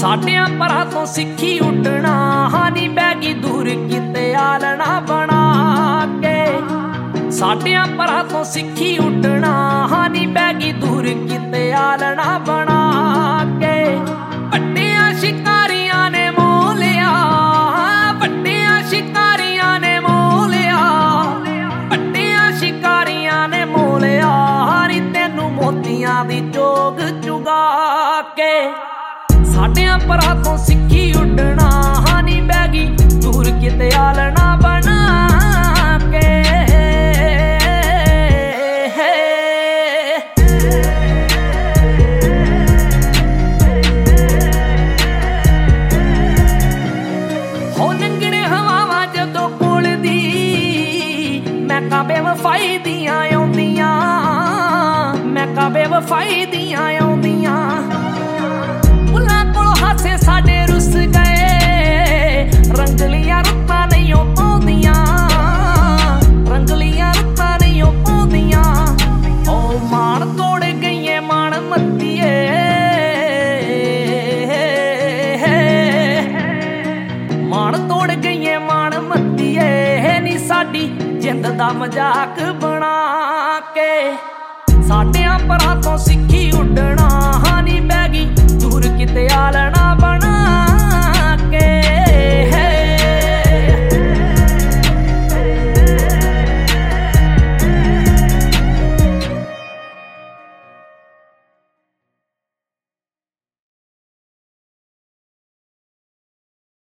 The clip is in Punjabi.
ਸਾਡਿਆਂ ਪਰਾਂ ਤੋਂ ਸਿੱਖੀ ਉੱਡਣਾ, ਹਾਨੀ ਬਹਿ ਗਈ ਦੂਰ ਕਿਤੇ ਆਲਣਾ ਬਣਾ ਕੇ। ਸਾਡਿਆਂ ਪਰਾਂ ਤੋਂ ਸਿੱਖੀ ਉੱਡਣਾ, ਹਾਨੀ ਬਹਿ ਗਈ ਦੂਰ ਕਿਤੇ ਆਲਣਾ ਬਣਾ ਕੇ। ਵੱਡਿਆਂ ਸ਼ਿਕਾਰੀਆਂ ਨੇ ਮੋਹ ਲਿਆ, ਵੱਡਿਆਂ ਸ਼ਿਕਾਰੀਆਂ ਨੇ ਮੋਹ ਲਿਆ, ਵੱਡਿਆਂ ਸ਼ਿਕਾਰੀਆਂ ਨੇ ਮੋਹ ਲਿਆ। ਹਾਰੀ ਤੈਨੂੰ ਮੋਤੀਆਂ ਦੀ ਚੋਗ ਚੁਗਾ ਕੇ। ਸਾਡਿਆਂ ਪਰਾਂ ਤੋਂ ਸਿੱਖੀ ਉੱਡਣਾ, ਹਾਨੀ ਬਹਿ ਗਈ ਦੂਰ ਕਿਤੇ ਆਲਣਾ ਬਣਾ ਕੇ। ਹੋ ਲੰਘਣੇ ਹਵਾਵਾਂ ਜਦੋਂ ਕੋਲ ਦੀ, ਮੈਂ ਕਾ ਬੇਵਫਾਈ ਦੀਆਂ ਆਉਂਦੀਆਂ, ਮੈਂ ਕਾ ਬੇਵਫਾਈ ਦੀਆਂ ਆਉਂਦੀਆਂ। ਹਾਸੇ ਸਾਡੇ ਰੁੱਸ ਗਏ, ਰੰਗਲੀਆਂ ਰੁੱਤਾਂ ਨਹੀਂ ਉਹ ਪਾਉਂਦੀਆਂ, ਰੰਗਲੀਆਂ ਰੁੱਤਾਂ ਨਹੀਂ ਉਹ ਪਾਉਂਦੀਆਂ। ਉਹ ਮਾਣ ਤੋੜ ਗਈਏ ਮਾਣ ਮੱਤੀਏ, ਮਾਣ ਤੋੜ ਗਈਏ ਮਾਣ ਮੱਤੀਏ। ਨੀ ਸਾਡੀ ਜਿੰਦ ਦਾ ਮਜ਼ਾਕ ਬਣਾ ਕੇ। ਸਾਡਿਆਂ ਪਰਾਂ ਤੋਂ ਸਿੱਖੀ ਉੱਡਣਾ, ਹਾਨੀ ਬਹਿ ਗਈ ਦੂਰ ਕਿਤੇ ਆਲਣਾ